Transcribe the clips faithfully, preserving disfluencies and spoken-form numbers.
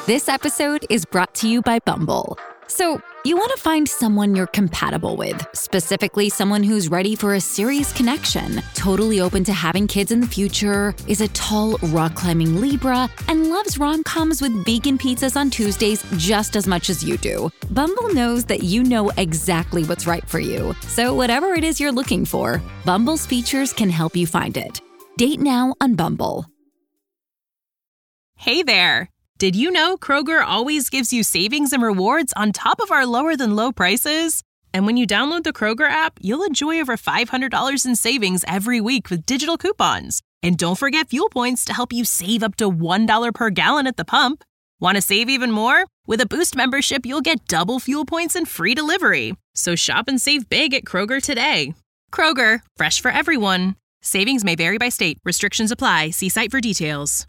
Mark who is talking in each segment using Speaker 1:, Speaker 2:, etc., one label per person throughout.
Speaker 1: This episode is brought to you by Bumble. So, you want to find someone you're compatible with, specifically someone who's ready for a serious connection, totally open to having kids in the future, is a tall, rock-climbing Libra, and loves rom-coms with vegan pizzas on Tuesdays just as much as you do. Bumble knows that you know exactly what's right for you. So whatever it is you're looking for, Bumble's features can help you find it. Date now on Bumble.
Speaker 2: Hey there. Did you know Kroger always gives you savings and rewards on top of our lower-than-low prices? And when you download the Kroger app, you'll enjoy over five hundred dollars in savings every week with digital coupons. And don't forget fuel points to help you save up to one dollar per gallon at the pump. Want to save even more? With a Boost membership, you'll get double fuel points and free delivery. So shop and save big at Kroger today. Kroger, fresh for everyone. Savings may vary by state. Restrictions apply. See site for details.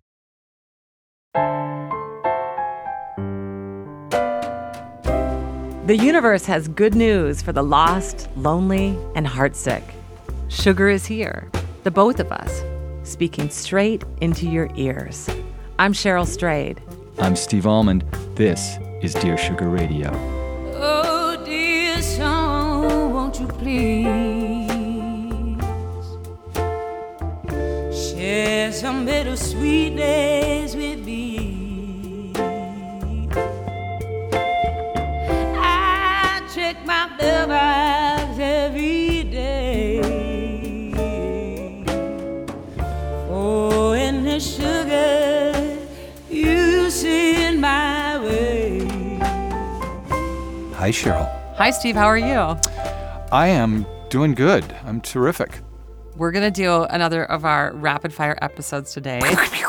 Speaker 3: The universe has good news for the lost, lonely, and heartsick. Sugar is here, the both of us, speaking straight into your ears. I'm Cheryl Strayed.
Speaker 4: I'm Steve Almond. This is Dear Sugar Radio.
Speaker 5: Oh, dear song, won't you please share some bittersweet days with me? My mailbox every day. Oh, and the sugar you send my way.
Speaker 4: Hi, Cheryl.
Speaker 3: Hi, Steve. How are you?
Speaker 4: I am doing good. I'm terrific.
Speaker 3: We're going to do another of our rapid fire episodes today.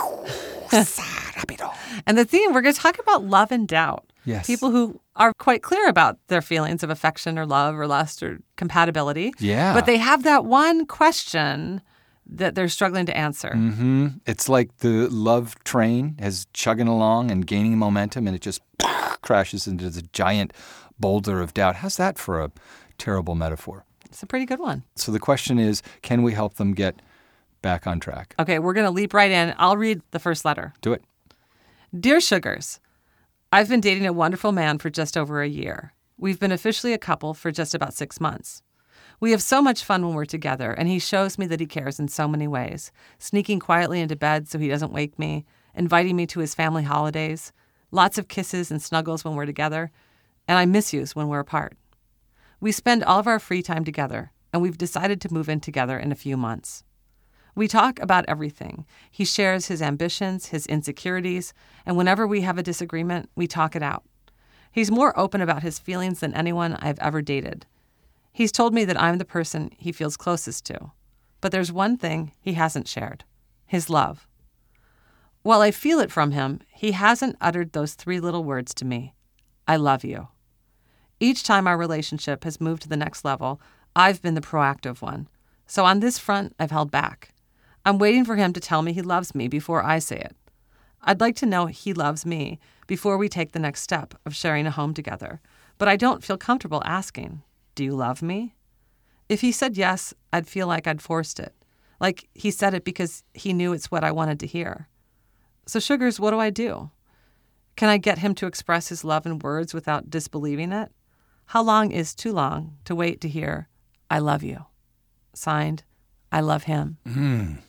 Speaker 3: And the theme, we're going to talk about love and doubt.
Speaker 4: Yes.
Speaker 3: People who are quite clear about their feelings of affection or love or lust or compatibility.
Speaker 4: Yeah.
Speaker 3: But they have that one question that they're struggling to answer.
Speaker 4: Mm-hmm. It's like the love train is chugging along and gaining momentum, and it just crashes into the giant boulder of doubt. How's that for a terrible metaphor?
Speaker 3: It's a pretty good one.
Speaker 4: So the question is, can we help them get back on track?
Speaker 3: Okay, we're going to leap right in. I'll read the first letter.
Speaker 4: Do it.
Speaker 3: Dear Sugars, I've been dating a wonderful man for just over a year. We've been officially a couple for just about six months. We have so much fun when we're together, and he shows me that he cares in so many ways, sneaking quietly into bed so he doesn't wake me, inviting me to his family holidays, lots of kisses and snuggles when we're together, and I miss-yous when we're apart. We spend all of our free time together, and we've decided to move in together in a few months. We talk about everything. He shares his ambitions, his insecurities, and whenever we have a disagreement, we talk it out. He's more open about his feelings than anyone I've ever dated. He's told me that I'm the person he feels closest to. But there's one thing he hasn't shared: his love. While I feel it from him, he hasn't uttered those three little words to me: I love you. Each time our relationship has moved to the next level, I've been the proactive one. So on this front, I've held back. I'm waiting for him to tell me he loves me before I say it. I'd like to know he loves me before we take the next step of sharing a home together, but I don't feel comfortable asking, do you love me? If he said yes, I'd feel like I'd forced it, like he said it because he knew it's what I wanted to hear. So, Sugars, what do I do? Can I get him to express his love in words without disbelieving it? How long is too long to wait to hear, I love you? Signed, I love him.
Speaker 4: Mm.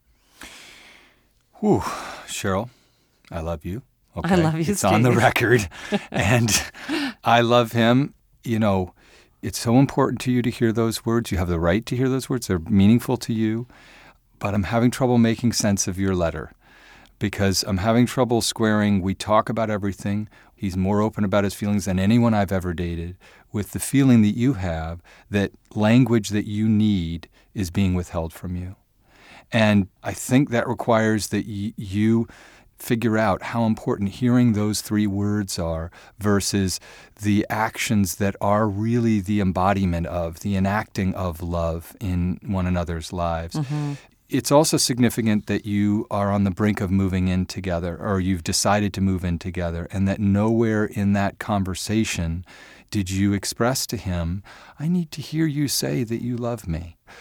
Speaker 4: Whew, Cheryl, I love you. Okay.
Speaker 3: I love you,
Speaker 4: It's on the
Speaker 3: Steve.
Speaker 4: record. And I love him. You know, it's so important to you to hear those words. You have the right to hear those words. They're meaningful to you. But I'm having trouble making sense of your letter because I'm having trouble squaring, we talk about everything. He's more open about his feelings than anyone I've ever dated, with the feeling that you have that language that you need is being withheld from you. And I think that requires that y- you figure out how important hearing those three words are versus the actions that are really the embodiment of, the enacting of love in one another's lives. Mm-hmm. It's also significant that you are on the brink of moving in together, or you've decided to move in together, and that nowhere in that conversation did you express to him, I need to hear you say that you love me.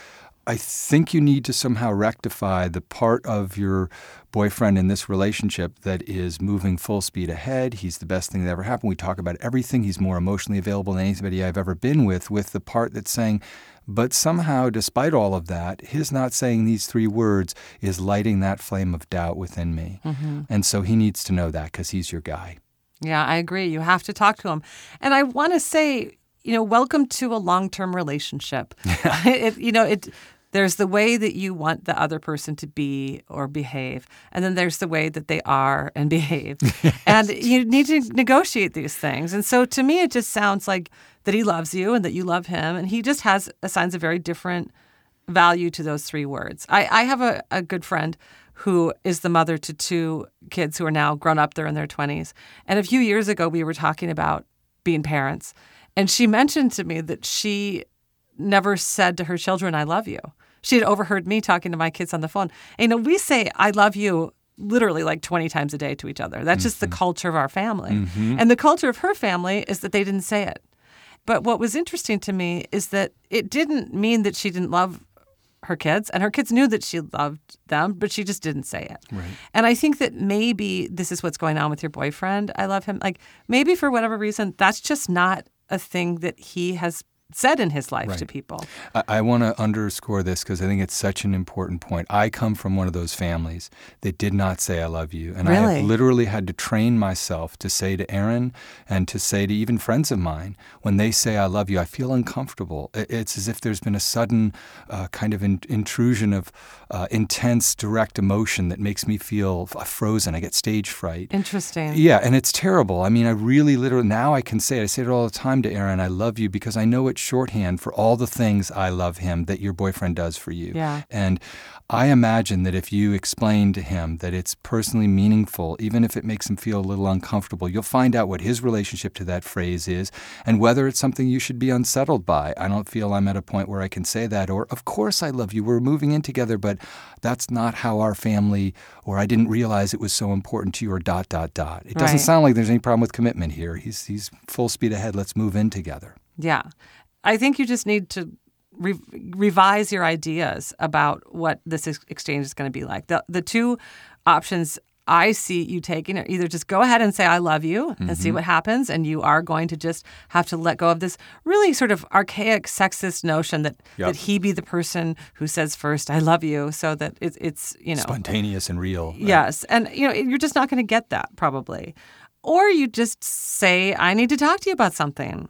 Speaker 4: I think you need to somehow rectify the part of your boyfriend in this relationship that is moving full speed ahead. He's the best thing that ever happened. We talk about everything. He's more emotionally available than anybody I've ever been with, with the part that's saying, but somehow, despite all of that, his not saying these three words is lighting that flame of doubt within me. Mm-hmm. And so he needs to know that because he's your guy.
Speaker 3: Yeah, I agree. You have to talk to him. And I want to say, you know, welcome to a long-term relationship. it, you know, it. There's the way that you want the other person to be or behave, and then there's the way that they are and behave. Yes. And you need to negotiate these things. And so to me, it just sounds like that he loves you and that you love him, and he just has assigns a very different value to those three words. I, I have a, a good friend who is the mother to two kids who are now grown up. They're in their twenties. And a few years ago, we were talking about being parents, and she mentioned to me that she never said to her children, "I love you." She had overheard me talking to my kids on the phone. And, you know, we say, "I love you," literally like twenty times a day to each other. That's mm-hmm. just the culture of our family. Mm-hmm. And the culture of her family is that they didn't say it. But what was interesting to me is that it didn't mean that she didn't love her kids, and her kids knew that she loved them, but she just didn't say it.
Speaker 4: Right.
Speaker 3: And I think that maybe this is what's going on with your boyfriend. I love him. Like, maybe for whatever reason, that's just not a thing that he has said in his life
Speaker 4: right.
Speaker 3: to people.
Speaker 4: I, I want to underscore this because I think it's such an important point. I come from one of those families that did not say I love you. And
Speaker 3: really?
Speaker 4: I have literally had to train myself to say to Aaron and to say to even friends of mine, when they say I love you, I feel uncomfortable. It's as if there's been a sudden uh, kind of in, intrusion of uh, intense, direct emotion that makes me feel frozen. I get stage fright.
Speaker 3: Interesting.
Speaker 4: Yeah, and it's terrible. I mean, I really literally, now I can say it. I say it all the time to Aaron, I love you, because I know it's shorthand for all the things I love him that your boyfriend does for you.
Speaker 3: Yeah.
Speaker 4: And I imagine that if you explain to him that it's personally meaningful, even if it makes him feel a little uncomfortable, you'll find out what his relationship to that phrase is and whether it's something you should be unsettled by. I don't feel I'm at a point where I can say that, or of course I love you, we're moving in together, but that's not how our family, or I didn't realize it was so important to you, or dot, dot, dot. It doesn't
Speaker 3: right.
Speaker 4: sound like there's any problem with commitment here. He's, he's full speed ahead. Let's move in together.
Speaker 3: Yeah. I think you just need to re- revise your ideas about what this ex- exchange is going to be like. The the two options I see you taking are either just go ahead and say I love you and mm-hmm. see what happens, and you are going to just have to let go of this really sort of archaic sexist notion that,
Speaker 4: yep.
Speaker 3: that he be the person who says first I love you, so that it's, it's you know
Speaker 4: spontaneous and real. Right?
Speaker 3: Yes, and you know you're just not going to get that probably. Or you just say I need to talk to you about something.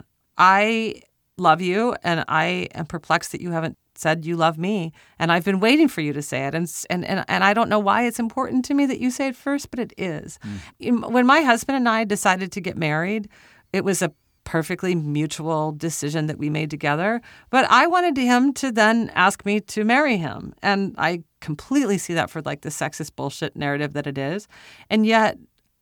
Speaker 3: I love you, and I am perplexed that you haven't said you love me, and I've been waiting for you to say it, and and and, and I don't know why it's important to me that you say it first, but it is. Mm. When my husband and I decided to get married, it was a perfectly mutual decision that we made together, but I wanted him to then ask me to marry him, and I completely see that for like the sexist bullshit narrative that it is, and yet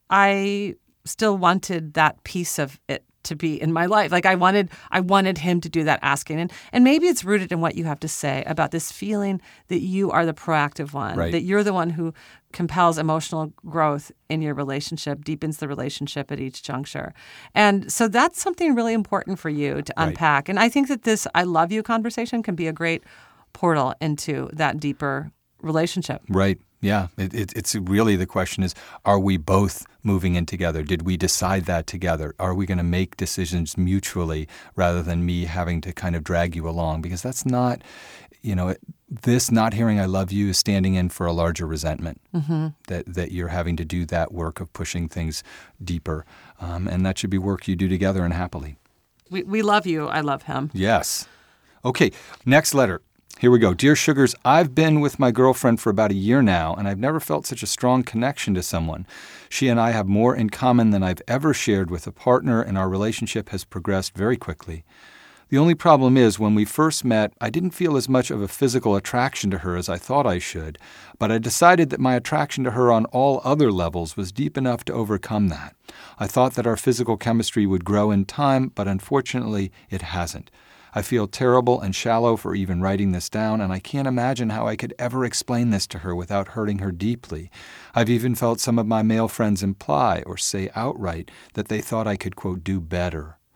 Speaker 3: I still wanted that piece of it to be in my life. Like I wanted I wanted him to do that asking. And and maybe it's rooted in what you have to say about this feeling that you are the proactive one,
Speaker 4: right.
Speaker 3: that you're the one who compels emotional growth in your relationship, deepens the relationship at each juncture. And so that's something really important for you to unpack. Right. And I think that this I love you conversation can be a great portal into that deeper relationship.
Speaker 4: Right. Yeah, it, it, it's really the question is, are we both moving in together? Did we decide that together? Are we going to make decisions mutually rather than me having to kind of drag you along? Because that's not, you know, this not hearing I love you is standing in for a larger resentment, mm-hmm. that, that you're having to do that work of pushing things deeper. Um, and that should be work you do together and happily.
Speaker 3: We, we love you. I love him.
Speaker 4: Yes. Okay, next letter. Here we go. Dear Sugars, I've been with my girlfriend for about a year now, and I've never felt such a strong connection to someone. She and I have more in common than I've ever shared with a partner, and our relationship has progressed very quickly. The only problem is, when we first met, I didn't feel as much of a physical attraction to her as I thought I should, but I decided that my attraction to her on all other levels was deep enough to overcome that. I thought that our physical chemistry would grow in time, but unfortunately, it hasn't. I feel terrible and shallow for even writing this down, and I can't imagine how I could ever explain this to her without hurting her deeply. I've even felt some of my male friends imply or say outright that they thought I could, quote, do better.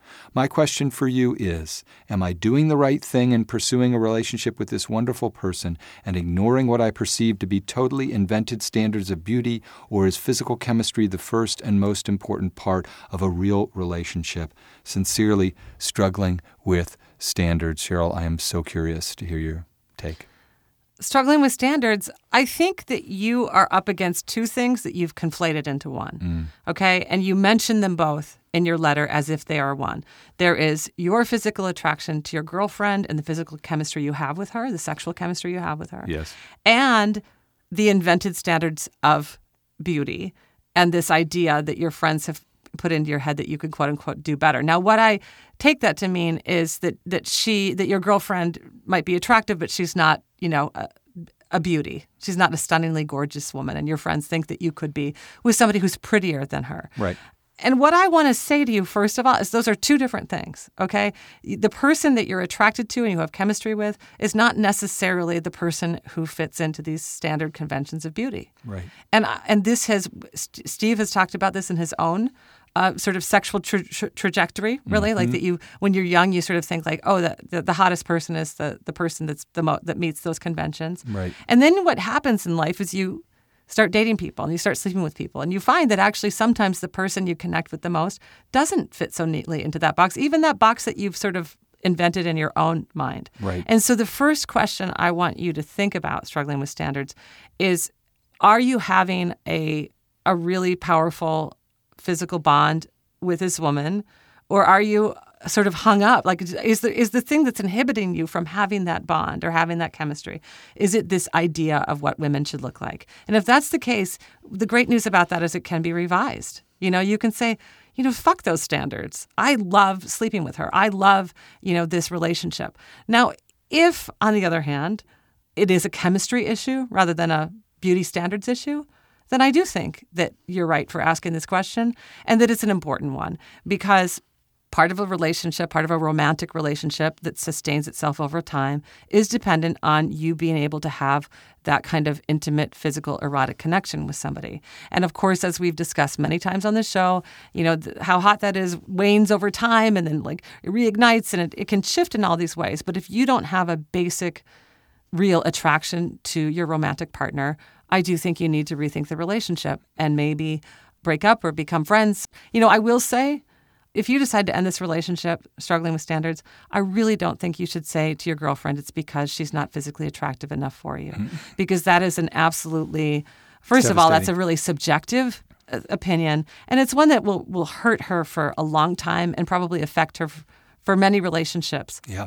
Speaker 4: My question for you is, am I doing the right thing in pursuing a relationship with this wonderful person and ignoring what I perceive to be totally invented standards of beauty, or is physical chemistry the first and most important part of a real relationship? Sincerely, Struggling with Standards. Cheryl, I am so curious to hear your take.
Speaker 3: Struggling with Standards, I think that you are up against two things that you've conflated into one, mm. okay? And you mention them both in your letter as if they are one. There is your physical attraction to your girlfriend and the physical chemistry you have with her, the sexual chemistry you have with her.
Speaker 4: Yes.
Speaker 3: And the invented standards of beauty and this idea that your friends have put into your head that you could, quote unquote, do better. Now, what I take that to mean is that that she, that your girlfriend might be attractive, but she's not, you know, a, a beauty. She's not a stunningly gorgeous woman, and your friends think that you could be with somebody who's prettier than her.
Speaker 4: Right.
Speaker 3: And what I want to say to you, first of all, is those are two different things, okay? The person that you're attracted to and you have chemistry with is not necessarily the person who fits into these standard conventions of beauty.
Speaker 4: Right.
Speaker 3: And and this has, Steve has talked about this in his own uh, sort of sexual tra- tra- trajectory, really, mm-hmm. like that you, when you're young, you sort of think like, oh, the, the, the hottest person is the, the person that's the mo- that meets those conventions.
Speaker 4: Right.
Speaker 3: And then what happens in life is you start dating people and you start sleeping with people, and you find that actually sometimes the person you connect with the most doesn't fit so neatly into that box, even that box that you've sort of invented in your own mind.
Speaker 4: Right.
Speaker 3: And so the first question I want you to think about, Struggling with Standards, is are you having a a really powerful physical bond with this woman, or are you sort of hung up? Like, is the is the thing that's inhibiting you from having that bond or having that chemistry, is it this idea of what women should look like? And if that's the case, the great news about that is it can be revised. You know, you can say, you know, fuck those standards. I love sleeping with her. I love, you know, this relationship. Now, if, on the other hand, it is a chemistry issue rather than a beauty standards issue, then I do think that you're right for asking this question, and that it's an important one, because part of a relationship, part of a romantic relationship that sustains itself over time is dependent on you being able to have that kind of intimate, physical, erotic connection with somebody. And of course, as we've discussed many times on the show, you know, th- how hot that is wanes over time and then like it reignites, and it, it can shift in all these ways. But if you don't have a basic, real attraction to your romantic partner, I do think you need to rethink the relationship and maybe break up or become friends. You know, I will say, if you decide to end this relationship, Struggling with Standards, I really don't think you should say to your girlfriend it's because she's not physically attractive enough for you. Mm-hmm. Because that is an absolutely, first of all, that's a really subjective uh, opinion. And it's one that will, will hurt her for a long time and probably affect her f- for many relationships.
Speaker 4: Yeah.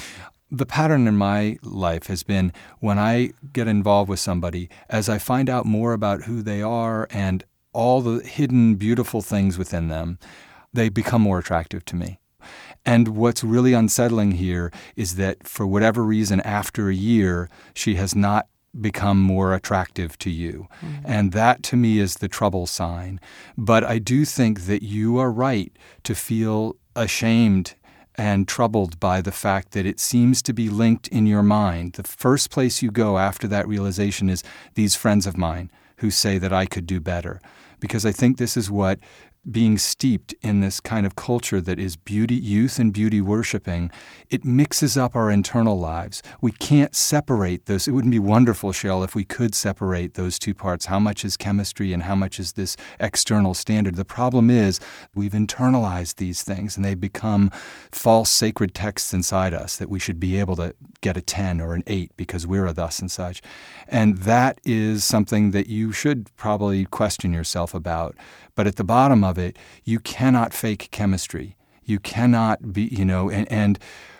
Speaker 4: The pattern in my life has been when I get involved with somebody, as I find out more about who they are and all the hidden beautiful things within them, they become more attractive to me. And what's really unsettling here is that for whatever reason, after a year, she has not become more attractive to you. Mm-hmm. And that to me is the trouble sign. But I do think that you are right to feel ashamed and troubled by the fact that it seems to be linked in your mind. The first place you go after that realization is these friends of mine who say that I could do better. Because I think this is what being steeped in this kind of culture that is beauty, youth and beauty worshiping, it mixes up our internal lives. We can't separate those. It wouldn't be wonderful, Cheryl, if we could separate those two parts. How much is chemistry and how much is this external standard? The problem is we've internalized these things and they become false sacred texts inside us that we should be able to get a ten or an eight because we're a thus and such. And that is something that you should probably question yourself about. But at the bottom of it, you cannot fake chemistry. You cannot be, you know, and, and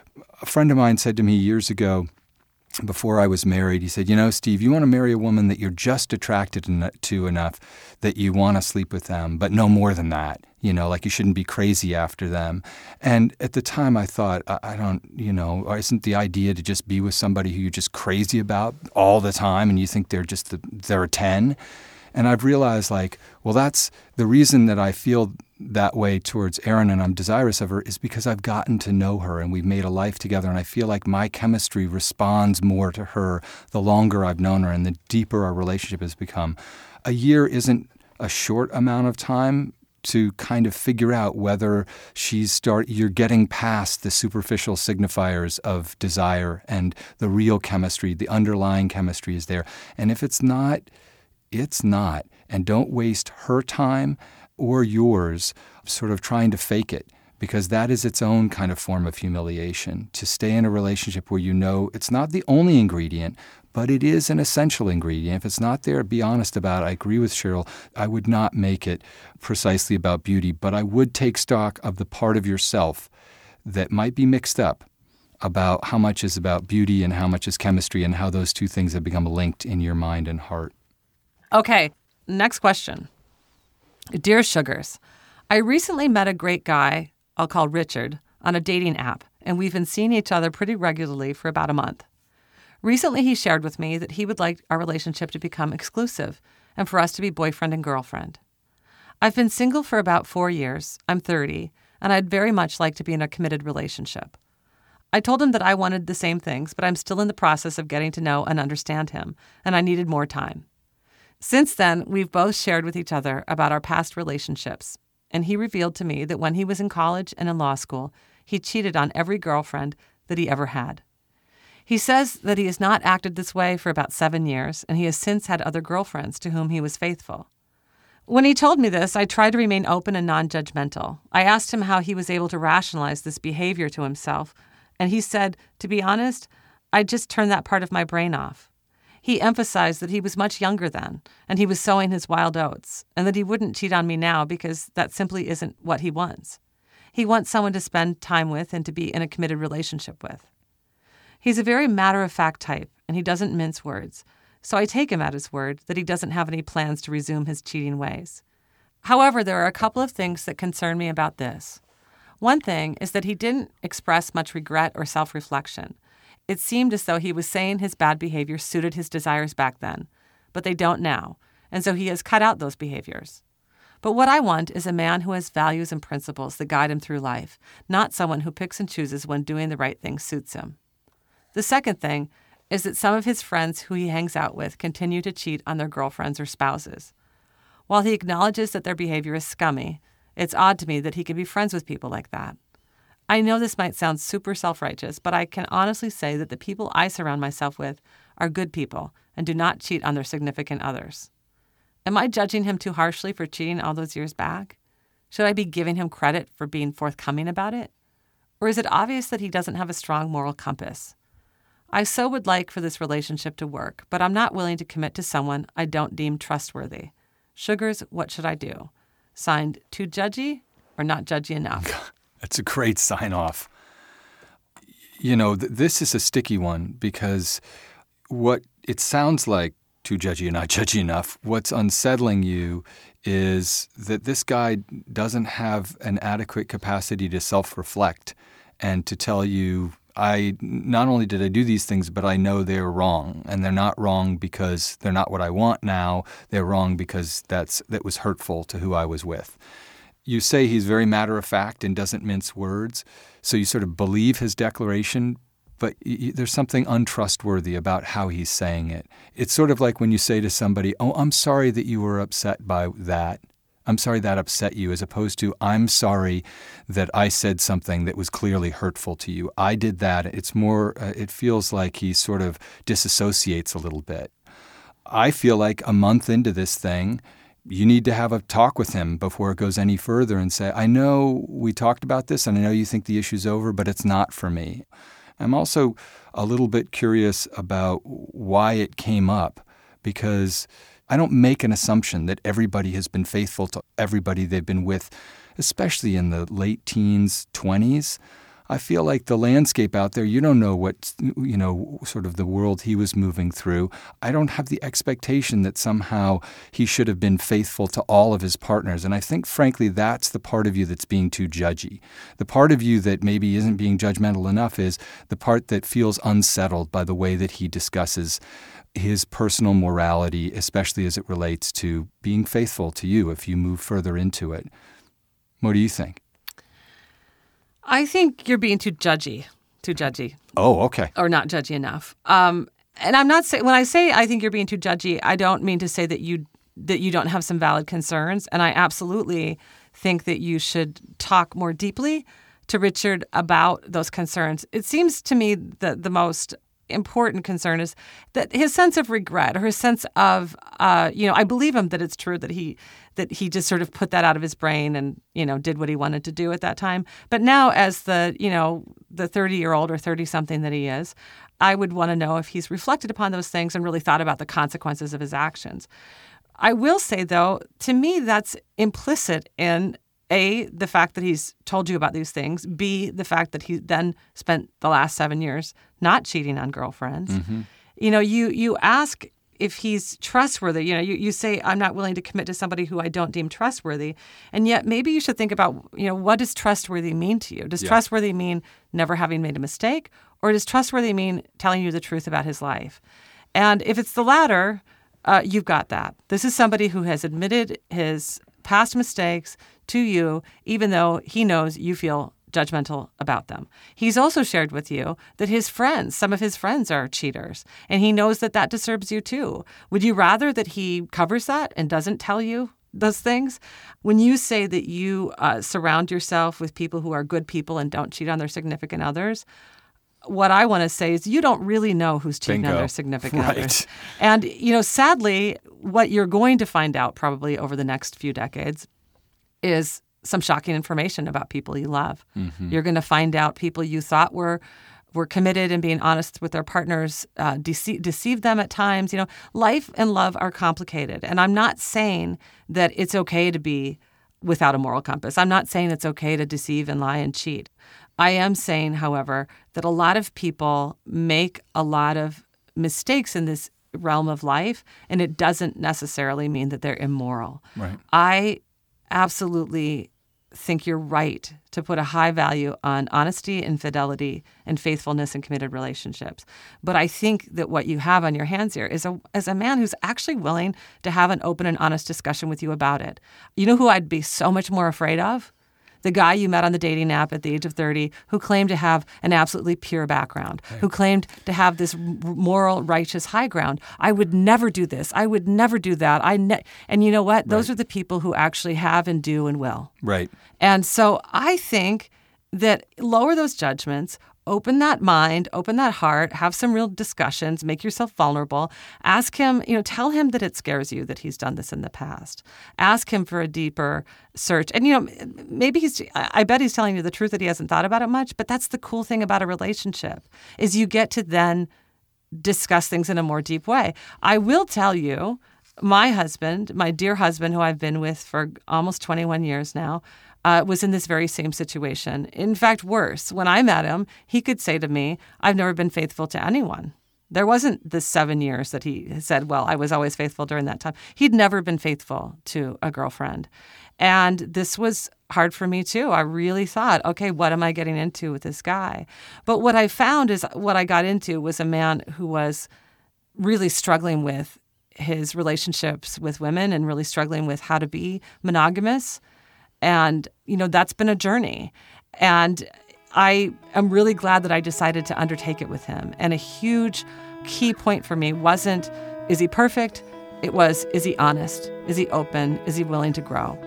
Speaker 4: a friend of mine said to me years ago, before I was married, he said, you know, Steve, you want to marry a woman that you're just attracted to enough that you want to sleep with them, but no more than that. You know, like you shouldn't be crazy after them. And at the time I thought, I, I don't, you know, isn't the idea to just be with somebody who you're just crazy about all the time and you think they're just, the, they're a ten? And I've realized, like, well, that's the reason that I feel that way towards Erin and I'm desirous of her is because I've gotten to know her and we've made a life together. And I feel like my chemistry responds more to her the longer I've known her and the deeper our relationship has become. A year isn't a short amount of time to kind of figure out whether she's start you're getting past the superficial signifiers of desire and the real chemistry, the underlying chemistry is there. And if it's not, it's not. And don't waste her time or yours sort of trying to fake it, because that is its own kind of form of humiliation. To stay in a relationship where you know it's not the only ingredient, but it is an essential ingredient. If it's not there, be honest about it. I agree with Cheryl. I would not make it precisely about beauty, but I would take stock of the part of yourself that might be mixed up about how much is about beauty and how much is chemistry and how those two things have become linked in your mind and heart.
Speaker 3: Okay, next question. Dear Sugars, I recently met a great guy, I'll call Richard, on a dating app, and we've been seeing each other pretty regularly for about a month. Recently, he shared with me that he would like our relationship to become exclusive and for us to be boyfriend and girlfriend. I've been single for about four years, I'm thirty, and I'd very much like to be in a committed relationship. I told him that I wanted the same things, but I'm still in the process of getting to know and understand him, and I needed more time. Since then, we've both shared with each other about our past relationships, and he revealed to me that when he was in college and in law school, he cheated on every girlfriend that he ever had. He says that he has not acted this way for about seven years, and he has since had other girlfriends to whom he was faithful. When he told me this, I tried to remain open and non-judgmental. I asked him how he was able to rationalize this behavior to himself, and he said, to be honest, I just turned that part of my brain off. He emphasized that he was much younger then, and he was sowing his wild oats, and that he wouldn't cheat on me now because that simply isn't what he wants. He wants someone to spend time with and to be in a committed relationship with. He's a very matter-of-fact type, and he doesn't mince words, so I take him at his word that he doesn't have any plans to resume his cheating ways. However, there are a couple of things that concern me about this. One thing is that he didn't express much regret or self-reflection. It seemed as though he was saying his bad behavior suited his desires back then, but they don't now, and so he has cut out those behaviors. But what I want is a man who has values and principles that guide him through life, not someone who picks and chooses when doing the right thing suits him. The second thing is that some of his friends who he hangs out with continue to cheat on their girlfriends or spouses. While he acknowledges that their behavior is scummy, it's odd to me that he can be friends with people like that. I know this might sound super self-righteous, but I can honestly say that the people I surround myself with are good people and do not cheat on their significant others. Am I judging him too harshly for cheating all those years back? Should I be giving him credit for being forthcoming about it? Or is it obvious that he doesn't have a strong moral compass? I so would like for this relationship to work, but I'm not willing to commit to someone I don't deem trustworthy. Sugars, what should I do? Signed, too judgy or not judgy enough?
Speaker 4: That's a great sign-off. You know, th- this is a sticky one because what it sounds like, too judgy or not judgy enough, what's unsettling you is that this guy doesn't have an adequate capacity to self-reflect and to tell you, I not only did I do these things, but I know they're wrong. And they're not wrong because they're not what I want now. They're wrong because that's that was hurtful to who I was with. You say he's very matter-of-fact and doesn't mince words, so you sort of believe his declaration, but y- there's something untrustworthy about how he's saying it. It's sort of like when you say to somebody, oh, I'm sorry that you were upset by that. I'm sorry that upset you, as opposed to, I'm sorry that I said something that was clearly hurtful to you. I did that. It's more, uh, it feels like he sort of disassociates a little bit. I feel like a month into this thing, you need to have a talk with him before it goes any further and say, I know we talked about this and I know you think the issue's over, but it's not for me. I'm also a little bit curious about why it came up, because I don't make an assumption that everybody has been faithful to everybody they've been with, especially in the late teens, twenties. I feel like the landscape out there, you don't know what, you know, sort of the world he was moving through. I don't have the expectation that somehow he should have been faithful to all of his partners. And I think, frankly, that's the part of you that's being too judgy. The part of you that maybe isn't being judgmental enough is the part that feels unsettled by the way that he discusses his personal morality, especially as it relates to being faithful to you if you move further into it. What do you think?
Speaker 3: I think you're being too judgy, too judgy.
Speaker 4: Oh, okay.
Speaker 3: Or not judgy enough. Um, and I'm not saying, when I say I think you're being too judgy, I don't mean to say that you that you don't have some valid concerns. And I absolutely think that you should talk more deeply to Richard about those concerns. It seems to me that the most important concern is that his sense of regret or his sense of, uh, you know, I believe him that it's true that he that he just sort of put that out of his brain and, you know, did what he wanted to do at that time. But now as the, you know, the thirty-year-old or thirty-something that he is, I would want to know if he's reflected upon those things and really thought about the consequences of his actions. I will say, though, to me, that's implicit in A, the fact that he's told you about these things, B, the fact that he then spent the last seven years not cheating on girlfriends.
Speaker 4: Mm-hmm.
Speaker 3: You know, you you ask if he's trustworthy. You know, you, you say, I'm not willing to commit to somebody who I don't deem trustworthy. And yet maybe you should think about, you know, what does trustworthy mean to you? Does
Speaker 4: Yeah.
Speaker 3: trustworthy mean never having made a mistake? Or does trustworthy mean telling you the truth about his life? And if it's the latter, uh, you've got that. This is somebody who has admitted his past mistakes to you, even though he knows you feel judgmental about them. He's also shared with you that his friends, some of his friends are cheaters, and he knows that that disturbs you too. Would you rather that he covers that and doesn't tell you those things? When you say that you uh, surround yourself with people who are good people and don't cheat on their significant others, what I want to say is you don't really know who's cheating
Speaker 4: Bingo.
Speaker 3: on their significant
Speaker 4: Right.
Speaker 3: others. And, you know, sadly, what you're going to find out probably over the next few decades is some shocking information about people you love.
Speaker 4: Mm-hmm.
Speaker 3: You're going to find out people you thought were were committed and being honest with their partners, uh, dece- deceived them at times. You know, life and love are complicated. And I'm not saying that it's okay to be without a moral compass. I'm not saying it's okay to deceive and lie and cheat. I am saying, however, that a lot of people make a lot of mistakes in this realm of life, and it doesn't necessarily mean that they're immoral.
Speaker 4: Right.
Speaker 3: I absolutely think you're right to put a high value on honesty and fidelity and faithfulness in committed relationships. But I think that what you have on your hands here is a, is a man who's actually willing to have an open and honest discussion with you about it. You know who I'd be so much more afraid of? The guy you met on the dating app at the age of thirty who claimed to have an absolutely pure background, right. who claimed to have this moral, righteous high ground. I would never do this. I would never do that. I ne-. And you know what? Those
Speaker 4: right.
Speaker 3: are the people who actually have and do and will.
Speaker 4: Right.
Speaker 3: And so I think that lower those judgments, open that mind, open that heart, have some real discussions, make yourself vulnerable. Ask him, you know, tell him that it scares you that he's done this in the past. Ask him for a deeper search. And, you know, maybe he's, I bet he's telling you the truth that he hasn't thought about it much, but that's the cool thing about a relationship is you get to then discuss things in a more deep way. I will tell you, my husband, my dear husband, who I've been with for almost twenty-one years now, Uh, was in this very same situation. In fact, worse. When I met him, he could say to me, I've never been faithful to anyone. There wasn't the seven years that he said, well, I was always faithful during that time. He'd never been faithful to a girlfriend. And this was hard for me, too. I really thought, okay, what am I getting into with this guy? But what I found is what I got into was a man who was really struggling with his relationships with women and really struggling with how to be monogamous. And, you know, that's been a journey. And I am really glad that I decided to undertake it with him. And a huge key point for me wasn't, is he perfect? It was, is he honest? Is he open? Is he willing to grow?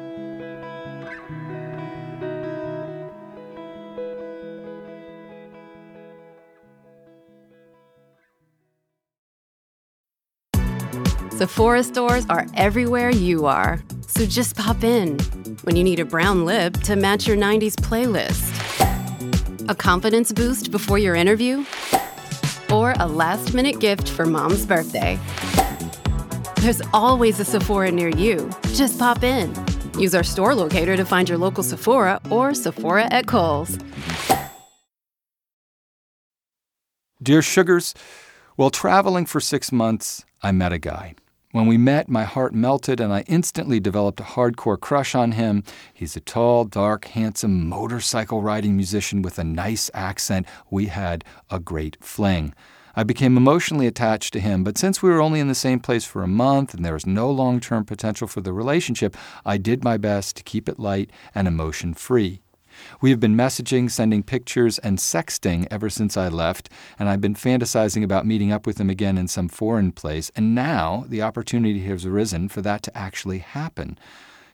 Speaker 6: Sephora stores are everywhere you are. So just pop in when you need a brown lip to match your nineties playlist, a confidence boost before your interview, or a last-minute gift for mom's birthday. There's always a Sephora near you. Just pop in. Use our store locator to find your local Sephora or Sephora at Kohl's.
Speaker 4: Dear Sugars, while traveling for six months, I met a guy. When we met, my heart melted and I instantly developed a hardcore crush on him. He's a tall, dark, handsome motorcycle-riding musician with a nice accent. We had a great fling. I became emotionally attached to him, but since we were only in the same place for a month and there was no long-term potential for the relationship, I did my best to keep it light and emotion-free. We have been messaging, sending pictures, and sexting ever since I left, and I've been fantasizing about meeting up with him again in some foreign place, and now the opportunity has arisen for that to actually happen.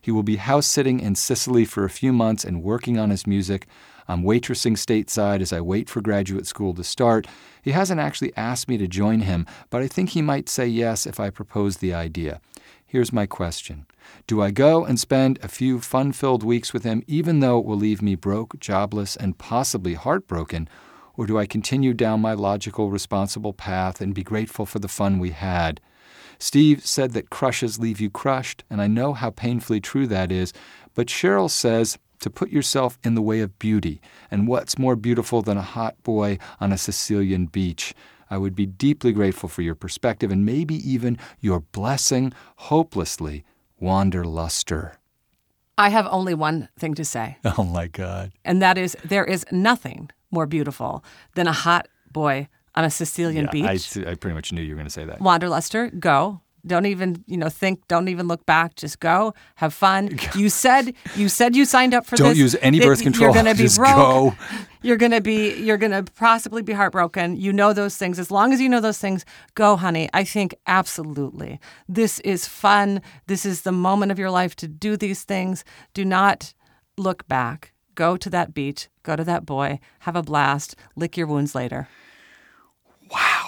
Speaker 4: He will be house-sitting in Sicily for a few months and working on his music. I'm waitressing stateside as I wait for graduate school to start. He hasn't actually asked me to join him, but I think he might say yes if I propose the idea. Here's my question. Do I go and spend a few fun-filled weeks with him, even though it will leave me broke, jobless, and possibly heartbroken? Or do I continue down my logical, responsible path and be grateful for the fun we had? Steve said that crushes leave you crushed, and I know how painfully true that is, but Cheryl says to put yourself in the way of beauty, and what's more beautiful than a hot boy on a Sicilian beach? I would be deeply grateful for your perspective and maybe even your blessing. Hopelessly, Wanderluster.
Speaker 3: I have only one thing to say.
Speaker 4: Oh, my God.
Speaker 3: And that is, there is nothing more beautiful than a hot boy on a Sicilian
Speaker 4: yeah,
Speaker 3: beach.
Speaker 4: I, I pretty much knew you were going to say that.
Speaker 3: Wanderluster, go. Don't even, you know, think, don't even look back. Just go. Have fun. You said you said you signed up for
Speaker 4: don't
Speaker 3: this.
Speaker 4: Don't use any birth control.
Speaker 3: You're going to be
Speaker 4: Just
Speaker 3: broke.
Speaker 4: Go.
Speaker 3: You're going to be, you're going to possibly be heartbroken. You know those things. As long as you know those things, go, honey. I think absolutely. This is fun. This is the moment of your life to do these things. Do not look back. Go to that beach. Go to that boy. Have a blast. Lick your wounds later.
Speaker 4: Wow.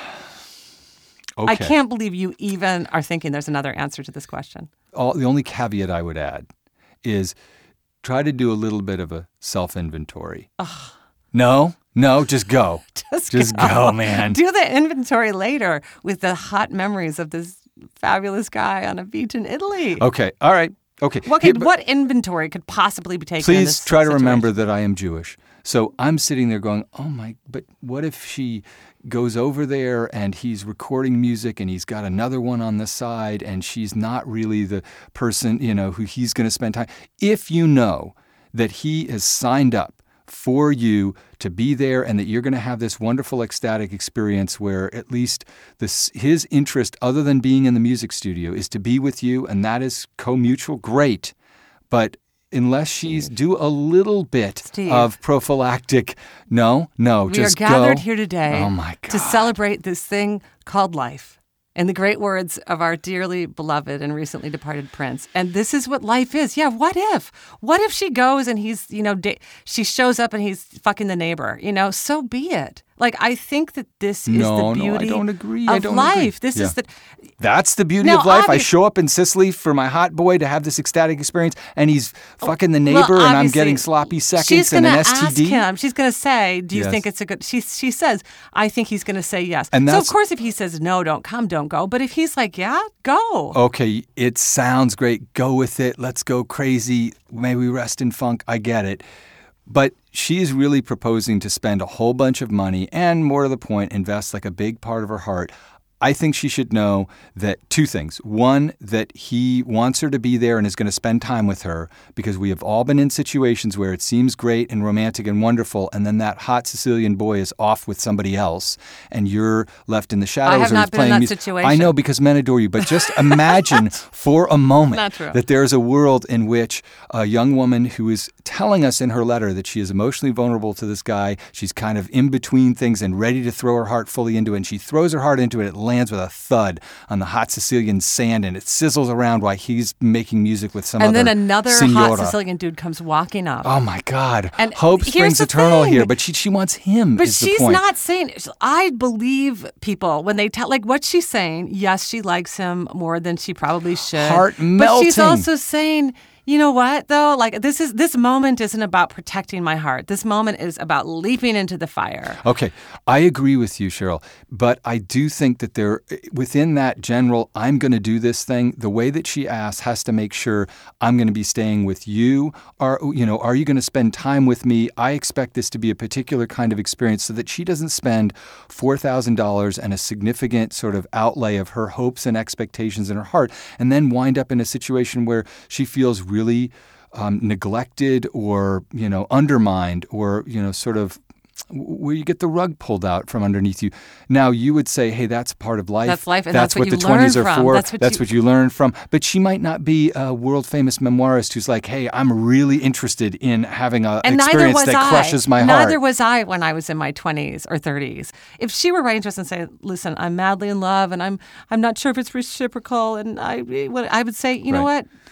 Speaker 4: Okay.
Speaker 3: I can't believe you even are thinking there's another answer to this question.
Speaker 4: All, the only caveat I would add is try to do a little bit of a self-inventory. Ugh. No, no, just go.
Speaker 3: just
Speaker 4: just
Speaker 3: go.
Speaker 4: go, man.
Speaker 3: Do the inventory later with the hot memories of this fabulous guy on a beach in Italy.
Speaker 4: Okay, all right. Okay.
Speaker 3: What, could, Here, what inventory could possibly be taken?
Speaker 4: Please
Speaker 3: in this
Speaker 4: try
Speaker 3: situation?
Speaker 4: to remember that I am Jewish. So I'm sitting there going, oh my, but what if she goes over there and he's recording music and he's got another one on the side and she's not really the person, you know, who he's going to spend time. If you know that he has signed up for you to be there and that you're going to have this wonderful ecstatic experience where at least this, his interest other than being in the music studio is to be with you and that is co-mutual, great. But unless she's do a little bit
Speaker 3: Steve.
Speaker 4: of prophylactic, no, no,
Speaker 3: we
Speaker 4: just
Speaker 3: are gathered
Speaker 4: go.
Speaker 3: here today
Speaker 4: oh my God.
Speaker 3: to celebrate this thing called life. In the great words of our dearly beloved and recently departed Prince. And this is what life is. Yeah, what if? What if she goes and he's, you know, da- she shows up and he's fucking the neighbor? You know, so be it. Like, I think that this is
Speaker 4: no,
Speaker 3: the beauty
Speaker 4: no, I don't agree.
Speaker 3: of
Speaker 4: I don't
Speaker 3: life.
Speaker 4: Agree.
Speaker 3: This
Speaker 4: yeah.
Speaker 3: is the...
Speaker 4: That's the beauty
Speaker 3: now,
Speaker 4: of life.
Speaker 3: obvi-
Speaker 4: I show up in Sicily for my hot boy to have this ecstatic experience, and he's fucking the neighbor,
Speaker 3: well,
Speaker 4: and I'm getting sloppy seconds and an S T D.
Speaker 3: She's going to ask him. She's going to say, do you
Speaker 4: yes.
Speaker 3: think it's a good... She she says, I think he's going to say yes.
Speaker 4: And
Speaker 3: so,
Speaker 4: that's,
Speaker 3: of course, if he says no, don't come, don't go. But if he's like, yeah, go.
Speaker 4: Okay, it sounds great. Go with it. Let's go crazy. Maybe we rest in funk. I get it. But she's really proposing to spend a whole bunch of money and, more to the point, invest like a big part of her heart. I think she should know that two things. One, that he wants her to be there and is going to spend time with her because we have all been in situations where it seems great and romantic and wonderful, and then that hot Sicilian boy is off with somebody else, and you're left in the shadows.
Speaker 3: I have
Speaker 4: or
Speaker 3: not
Speaker 4: he's
Speaker 3: been
Speaker 4: playing
Speaker 3: in that
Speaker 4: music.
Speaker 3: situation.
Speaker 4: I know, because men adore you, but just imagine for a moment
Speaker 3: Not true.
Speaker 4: that there's a world in which a young woman who is telling us in her letter that she is emotionally vulnerable to this guy, she's kind of in between things and ready to throw her heart fully into it, and she throws her heart into it, it lands with a thud on the hot Sicilian sand, and it sizzles around while he's making music with some
Speaker 3: and
Speaker 4: other
Speaker 3: then another
Speaker 4: signora.
Speaker 3: hot Sicilian dude comes walking up.
Speaker 4: Oh my God.
Speaker 3: And
Speaker 4: Hope
Speaker 3: here's
Speaker 4: springs
Speaker 3: the
Speaker 4: eternal
Speaker 3: thing.
Speaker 4: here, but she she wants him.
Speaker 3: But
Speaker 4: is the
Speaker 3: she's
Speaker 4: point.
Speaker 3: not saying, I believe people when they tell, like what she's saying, yes, she likes him more than she probably should.
Speaker 4: Heart
Speaker 3: But she's
Speaker 4: melting.
Speaker 3: also saying, you know what, though? Like, this is this moment isn't about protecting my heart. This moment is about leaping into the fire.
Speaker 4: Okay, I agree with you, Cheryl, but I do think that there, within that general, I'm going to do this thing, the way that she asks has to make sure I'm going to be staying with you. Are, you know, are you going to spend time with me? I expect this to be a particular kind of experience so that she doesn't spend four thousand dollars and a significant sort of outlay of her hopes and expectations in her heart, and then wind up in a situation where she feels really um, neglected or, you know, undermined or, you know, sort of where you get the rug pulled out from underneath you. Now, you would say, hey, that's part of life.
Speaker 3: That's life, and that's what
Speaker 4: the
Speaker 3: you
Speaker 4: twenties
Speaker 3: learn
Speaker 4: are
Speaker 3: from.
Speaker 4: for.
Speaker 3: That's what you-
Speaker 4: what you learn from. But she might not be a world-famous memoirist who's like, hey, I'm really interested in having an
Speaker 3: And neither
Speaker 4: experience
Speaker 3: was
Speaker 4: that
Speaker 3: I.
Speaker 4: crushes my
Speaker 3: neither
Speaker 4: heart.
Speaker 3: Neither was I when I was in my twenties or thirties. If she were writing to us and say, listen, I'm madly in love and I'm I'm not sure if it's reciprocal, and I, I would say, you know
Speaker 4: Right.
Speaker 3: what?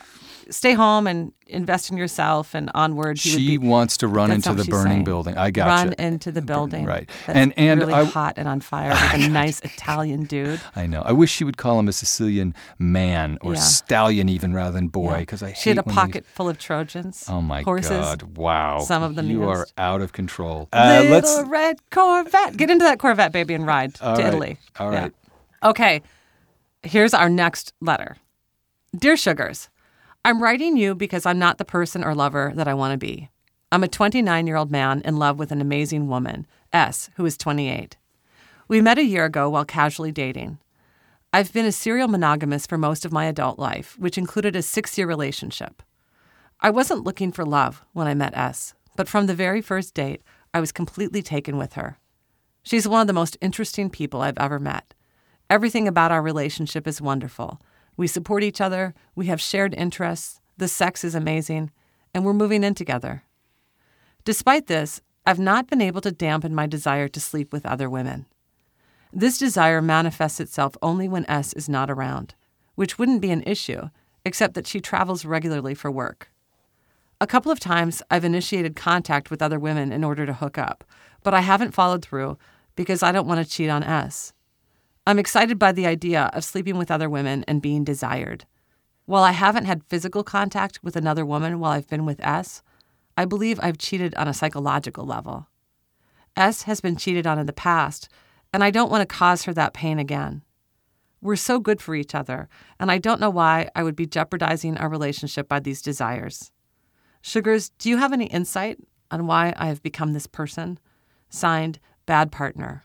Speaker 3: stay home and invest in yourself and onward. He
Speaker 4: She
Speaker 3: would be,
Speaker 4: wants to run
Speaker 3: that's
Speaker 4: into
Speaker 3: not
Speaker 4: the
Speaker 3: what she's
Speaker 4: burning
Speaker 3: saying.
Speaker 4: building. I got
Speaker 3: Run
Speaker 4: you.
Speaker 3: into the building.
Speaker 4: Right.
Speaker 3: That's
Speaker 4: and and
Speaker 3: really
Speaker 4: I,
Speaker 3: hot and on fire with a nice Italian dude.
Speaker 4: I know. I wish she would call him a Sicilian man or
Speaker 3: Yeah.
Speaker 4: stallion even rather than boy,
Speaker 3: Yeah.
Speaker 4: because I
Speaker 3: She had
Speaker 4: hate
Speaker 3: a
Speaker 4: when
Speaker 3: pocket full of Trojans.
Speaker 4: They, oh my
Speaker 3: horses.
Speaker 4: God! Wow.
Speaker 3: Some of them
Speaker 4: You are
Speaker 3: used.
Speaker 4: out of control. Uh,
Speaker 3: Little
Speaker 4: let's.
Speaker 3: red Corvette. Get into that Corvette, baby, and ride
Speaker 4: All
Speaker 3: to
Speaker 4: right.
Speaker 3: Italy.
Speaker 4: All
Speaker 3: Yeah.
Speaker 4: right.
Speaker 3: Okay. Here's our next letter. Dear Sugars, I'm writing you because I'm not the person or lover that I want to be. I'm a twenty-nine-year-old man in love with an amazing woman, S, who is twenty-eight. We met a year ago while casually dating. I've been a serial monogamist for most of my adult life, which included a six-year relationship. I wasn't looking for love when I met S, but from the very first date, I was completely taken with her. She's one of the most interesting people I've ever met. Everything about our relationship is wonderful. We support each other, we have shared interests, the sex is amazing, and we're moving in together. Despite this, I've not been able to dampen my desire to sleep with other women. This desire manifests itself only when S is not around, which wouldn't be an issue, except that she travels regularly for work. A couple of times I've initiated contact with other women in order to hook up, but I haven't followed through because I don't want to cheat on S. I'm excited by the idea of sleeping with other women and being desired. While I haven't had physical contact with another woman while I've been with S, I believe I've cheated on a psychological level. S has been cheated on in the past, and I don't want to cause her that pain again. We're so good for each other, and I don't know why I would be jeopardizing our relationship by these desires. Sugars, do you have any insight on why I have become this person? Signed, Bad Partner.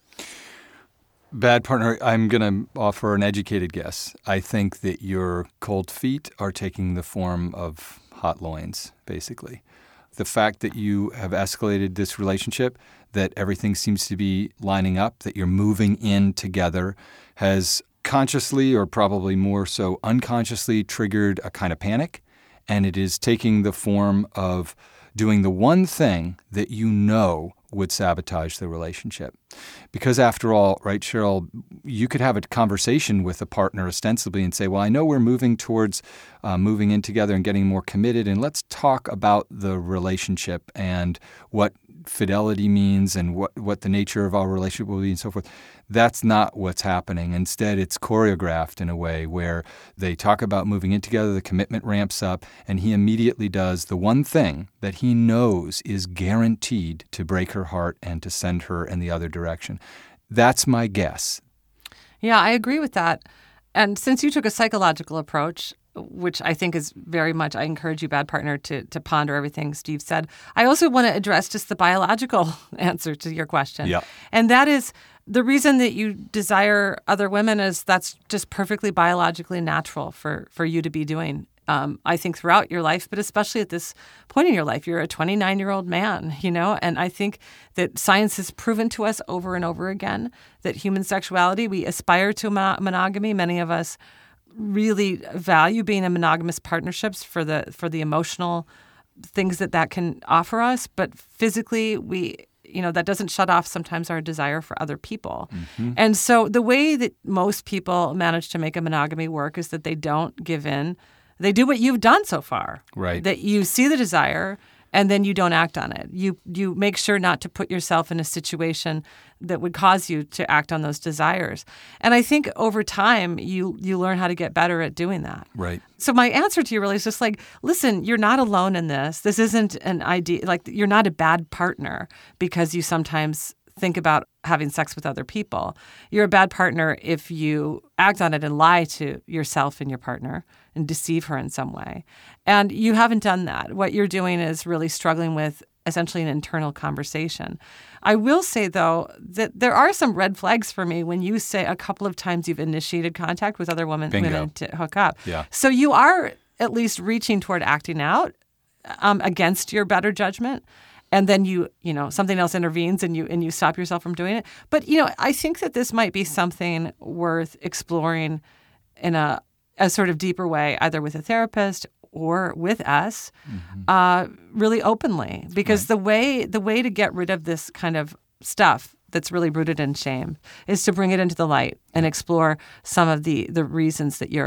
Speaker 4: Bad partner, I'm going to offer an educated guess. I think that your cold feet are taking the form of hot loins, basically. The fact that you have escalated this relationship, that everything seems to be lining up, that you're moving in together, has consciously or probably more so unconsciously triggered a kind of panic, and it is taking the form of doing the one thing that you know would sabotage the relationship. Because after all, right, Cheryl, you could have a conversation with a partner ostensibly and say, well, I know we're moving towards uh, moving in together and getting more committed, and let's talk about the relationship and what fidelity means and what, what the nature of our relationship will be and so forth. That's not what's happening. Instead, it's choreographed in a way where they talk about moving in together, the commitment ramps up, and he immediately does the one thing that he knows is guaranteed to break her heart and to send her in the other direction. That's my guess.
Speaker 3: Yeah, I agree with that. And since you took a psychological approach, which I think is very much, I encourage you, Bad Partner, to to ponder everything Steve said. I also want to address just the biological answer to your question.
Speaker 4: Yeah.
Speaker 3: And that is the reason that you desire other women is that's just perfectly biologically natural for, for you to be doing. Um, I think throughout your life, but especially at this point in your life, you're a twenty-nine-year-old man, you know, and I think that science has proven to us over and over again that human sexuality, we aspire to mon- monogamy. Many of us really value being in monogamous partnerships for the for the emotional things that that can offer us, but physically we you know that doesn't shut off sometimes our desire for other people. Mm-hmm. And so the way that most people manage to make a monogamy work is that they don't give in. They do what you've done so far.
Speaker 4: Right.
Speaker 3: That you see the desire and then you don't act on it. You you make sure not to put yourself in a situation that would cause you to act on those desires. And I think over time, you you learn how to get better at doing that.
Speaker 4: Right.
Speaker 3: So my answer to you really is just like, listen, you're not alone in this. This isn't an idea, like you're not a bad partner because you sometimes think about having sex with other people. You're a bad partner if you act on it and lie to yourself and your partner and deceive her in some way. And you haven't done that. What you're doing is really struggling with essentially an internal conversation. I will say, though, that there are some red flags for me when you say a couple of times you've initiated contact with other women, women to hook up.
Speaker 4: Yeah.
Speaker 3: So you are at least reaching toward acting out um, against your better judgment. And then you, you know, something else intervenes and you and you stop yourself from doing it. But, you know, I think that this might be something worth exploring in a, a sort of deeper way, either with a therapist or with us, mm-hmm. uh, really openly. Because right. the way the way to get rid of this kind of stuff that's really rooted in shame is to bring it into the light and explore some of the, the reasons that you're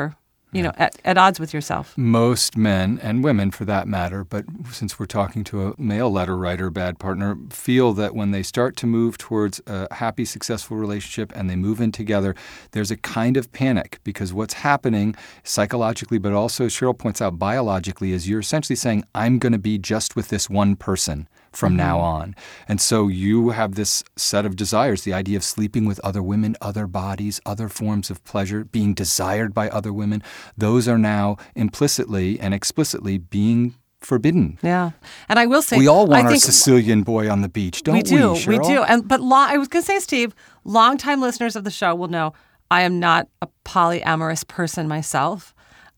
Speaker 3: you know, at, at odds with yourself.
Speaker 4: Most men, and women for that matter, but since we're talking to a male letter writer, bad partner, feel that when they start to move towards a happy, successful relationship and they move in together, there's a kind of panic because what's happening psychologically, but also, Cheryl points out, biologically, is you're essentially saying, I'm going to be just with this one person from mm-hmm. now on. And so you have this set of desires, the idea of sleeping with other women, other bodies, other forms of pleasure, being desired by other women. Those are now implicitly and explicitly being forbidden.
Speaker 3: Yeah. And I will say,
Speaker 4: we all want
Speaker 3: I
Speaker 4: our
Speaker 3: think
Speaker 4: Sicilian boy on the beach, don't we?
Speaker 3: We do.
Speaker 4: We,
Speaker 3: we do. And but long, I was going to say, Steve, longtime listeners of the show will know I am not a polyamorous person myself.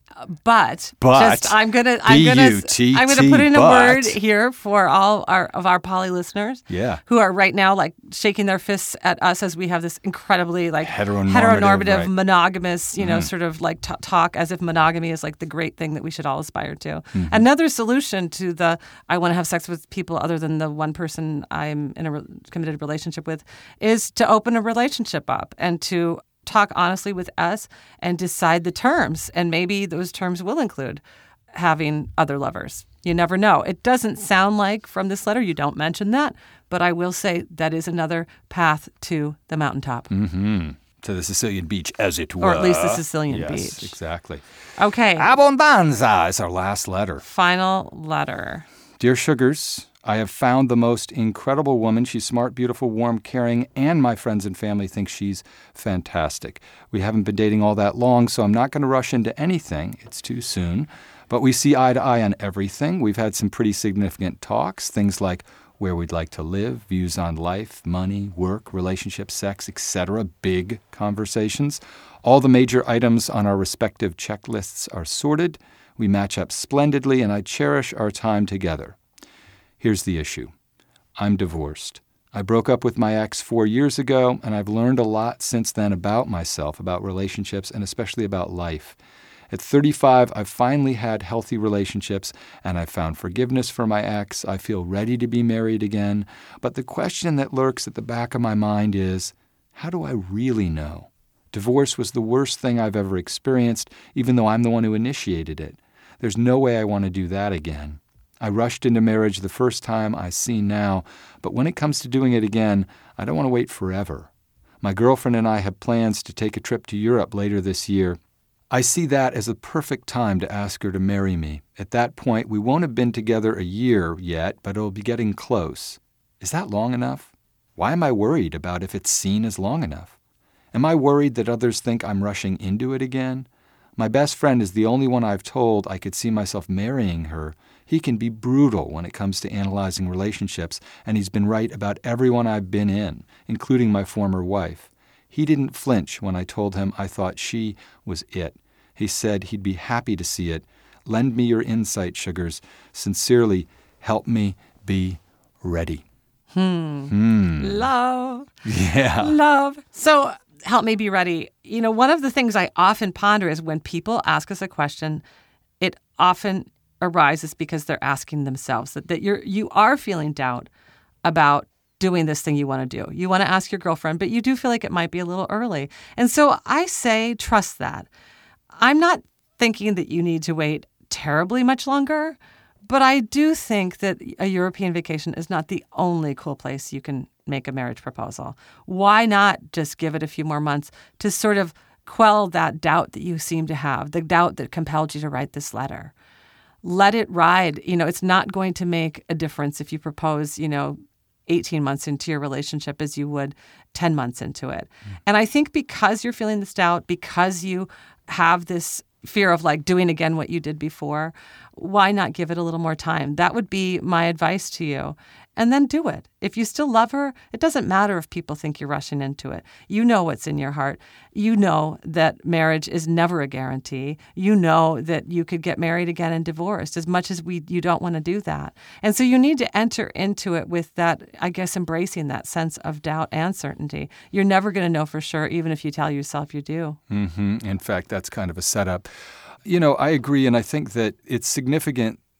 Speaker 3: But,
Speaker 4: but
Speaker 3: just I'm gonna I'm gonna I'm gonna put in a
Speaker 4: but.
Speaker 3: word here for all our of our poly listeners,
Speaker 4: yeah.
Speaker 3: who are right now like shaking their fists at us as we have this incredibly like
Speaker 4: heteronormative,
Speaker 3: heteronormative
Speaker 4: right.
Speaker 3: monogamous, you know,
Speaker 4: mm.
Speaker 3: sort of like t- talk as if monogamy is like the great thing that we should all aspire to.
Speaker 4: Mm-hmm.
Speaker 3: Another solution to the I want to have sex with people other than the one person I'm in a re- committed relationship with is to open a relationship up and to talk honestly with us and decide the terms. And maybe those terms will include having other lovers. You never know. It doesn't sound like from this letter you don't mention that, but I will say that is another path to the mountaintop.
Speaker 4: Mm-hmm. To the Sicilian beach, as it were.
Speaker 3: Or at least the Sicilian
Speaker 4: yes,
Speaker 3: beach.
Speaker 4: Exactly.
Speaker 3: Okay.
Speaker 4: Abbondanza is our last letter.
Speaker 3: Final letter.
Speaker 4: Dear Sugars, I have found the most incredible woman. She's smart, beautiful, warm, caring, and my friends and family think she's fantastic. We haven't been dating all that long, so I'm not going to rush into anything. It's too soon. But we see eye to eye on everything. We've had some pretty significant talks, things like where we'd like to live, views on life, money, work, relationships, sex, et cetera. Big conversations. All the major items on our respective checklists are sorted. We match up splendidly, and I cherish our time together. Here's the issue. I'm divorced. I broke up with my ex four years ago, and I've learned a lot since then about myself, about relationships, and especially about life. At thirty-five, I've finally had healthy relationships, and I've found forgiveness for my ex. I feel ready to be married again. But the question that lurks at the back of my mind is, how do I really know? Divorce was the worst thing I've ever experienced, even though I'm the one who initiated it. There's no way I want to do that again. I rushed into marriage the first time, I see now, but when it comes to doing it again, I don't want to wait forever. My girlfriend and I have plans to take a trip to Europe later this year. I see that as a perfect time to ask her to marry me. At that point, we won't have been together a year yet, but it'll be getting close. Is that long enough? Why am I worried about if it's seen as long enough? Am I worried that others think I'm rushing into it again? My best friend is the only one I've told I could see myself marrying her. He can be brutal when it comes to analyzing relationships, and he's been right about everyone I've been in, including my former wife. He didn't flinch when I told him I thought she was it. He said he'd be happy to see it. Lend me your insight, Sugars. Sincerely, help me be ready.
Speaker 3: Hmm.
Speaker 4: Hmm.
Speaker 3: Love.
Speaker 4: Yeah.
Speaker 3: Love. So help me be ready. You know, one of the things I often ponder is when people ask us a question, it often arises because they're asking themselves that, that you're you are feeling doubt about doing this thing you want to do. You want to ask your girlfriend, but you do feel like it might be a little early. And so I say trust that. I'm not thinking that you need to wait terribly much longer, but I do think that a European vacation is not the only cool place you can make a marriage proposal. Why not just give it a few more months to sort of quell that doubt that you seem to have, the doubt that compelled you to write this letter? Let it ride. You know, it's not going to make a difference if you propose, you know, eighteen months into your relationship as you would ten months into it. Mm. And I think because you're feeling this doubt, because you have this fear of like doing again what you did before, why not give it a little more time? That would be my advice to you. And then do it. If you still love her, it doesn't matter if people think you're rushing into it. You know what's in your heart. You know that marriage is never a guarantee. You know that you could get married again and divorced, as much as we you don't want to do that. And so you need to enter into it with that, I guess, embracing that sense of doubt and certainty. You're never going to know for sure, even if you tell yourself you do.
Speaker 4: Mm-hmm. In fact, that's kind of a setup. You know, I agree, and I think that it's significant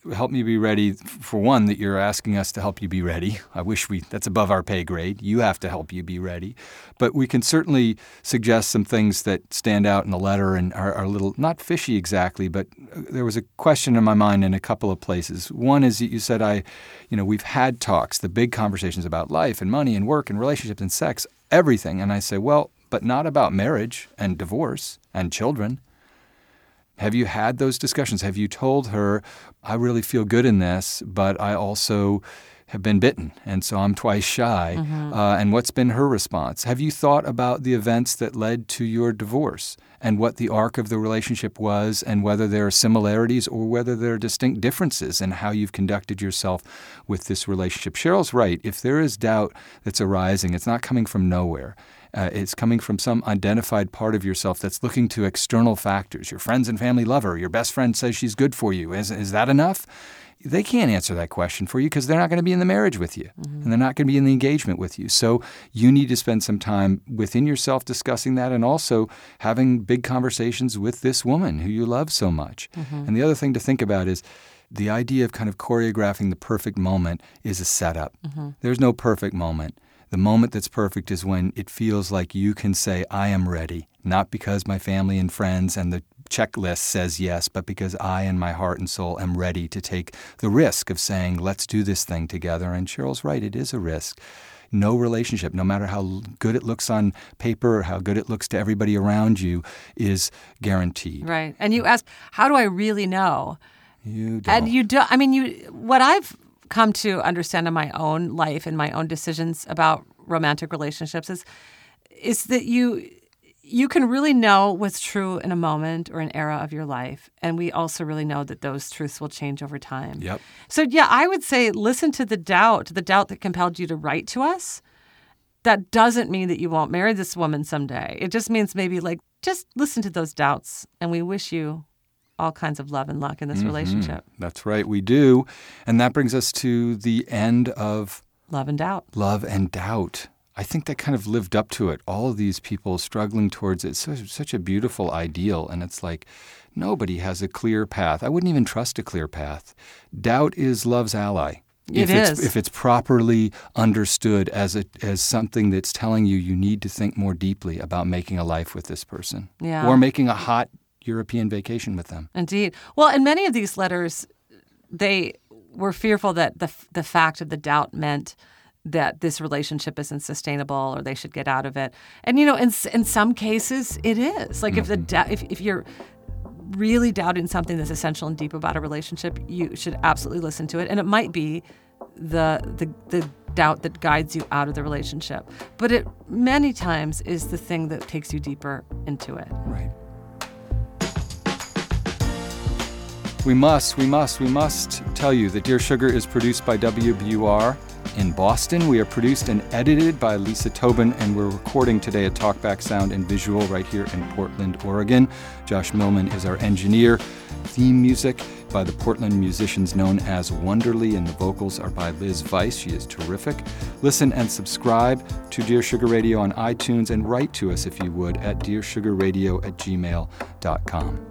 Speaker 4: help me be ready, for one, that you're asking us to help you be ready. I wish we, that's above our pay grade. You have to help you be ready. But we can certainly suggest some things that stand out in the letter and are, are a little, not fishy exactly, but there was a question in my mind in a couple of places. One is that you said, I, you know, we've had talks, the big conversations about life and money and work and relationships and sex, everything. And I say, well, but not about marriage and divorce and children. Have you had those discussions? Have you told her, I really feel good in this, but I also have been bitten, and so I'm twice shy? Mm-hmm. Uh, and what's been her response? Have you thought about the events that led to your divorce and what the arc of the relationship was and whether there are similarities or whether there are distinct differences in how you've conducted yourself with this relationship? Cheryl's right. If there is doubt that's arising, it's not coming from nowhere. Uh, it's coming from some identified part of yourself that's looking to external factors. Your friends and family love her. Your best friend says she's good for you. Is, is that enough? They can't answer that question for you because they're not going to be in the marriage with you, mm-hmm. and they're not going to be in the engagement with you. So you need to spend some time within yourself discussing that and also having big conversations with this woman who you love so much. Mm-hmm. And the other thing to think about is the idea of kind of choreographing the perfect moment is a setup. Mm-hmm. There's no perfect moment. The moment that's perfect is when it feels like you can say, I am ready, not because my family and friends and the checklist says yes, but because I in my heart and soul am ready to take the risk of saying, let's do this thing together. And Cheryl's right, it is a risk. No relationship, no matter how good it looks on paper or how good it looks to everybody around you, is guaranteed.
Speaker 3: Right. And you ask, how do I really know?
Speaker 4: You don't.
Speaker 3: And you do. I mean, you. What I've come to understand in my own life and my own decisions about romantic relationships is is that you you can really know what's true in a moment or an era of your life, and we also really know that those truths will change over time.
Speaker 4: Yep.
Speaker 3: So yeah, I would say listen to the doubt, the doubt that compelled you to write to us. That doesn't mean that you won't marry this woman someday. It just means maybe like just listen to those doubts, and we wish you all kinds of love and luck in this mm-hmm. relationship.
Speaker 4: That's right, we do. And that brings us to the end of
Speaker 3: Love and Doubt.
Speaker 4: Love and Doubt. I think that kind of lived up to it. All of these people struggling towards it. It's such, such a beautiful ideal. And it's like nobody has a clear path. I wouldn't even trust a clear path. Doubt is love's ally.
Speaker 3: It
Speaker 4: if
Speaker 3: is.
Speaker 4: It's, if it's properly understood as a, as something that's telling you you need to think more deeply about making a life with this person.
Speaker 3: Yeah.
Speaker 4: Or making a hot European vacation with them.
Speaker 3: Indeed. Well, in many of these letters, they were fearful that the the fact of the doubt meant that this relationship isn't sustainable or they should get out of it. And, you know, in in some cases, it is. Like mm-hmm. if the if if you're really doubting something that's essential and deep about a relationship, you should absolutely listen to it. And it might be the the the doubt that guides you out of the relationship. But it many times is the thing that takes you deeper into it.
Speaker 4: Right. We must, we must, we must tell you that Dear Sugar is produced by W B U R in Boston. We are produced and edited by Lisa Tobin, and we're recording today at Talkback Sound and Visual right here in Portland, Oregon. Josh Millman is our engineer. Theme music by the Portland musicians known as Wonderly, and the vocals are by Liz Weiss. She is terrific. Listen and subscribe to Dear Sugar Radio on iTunes, and write to us if you would at dear sugar radio at gmail dot com.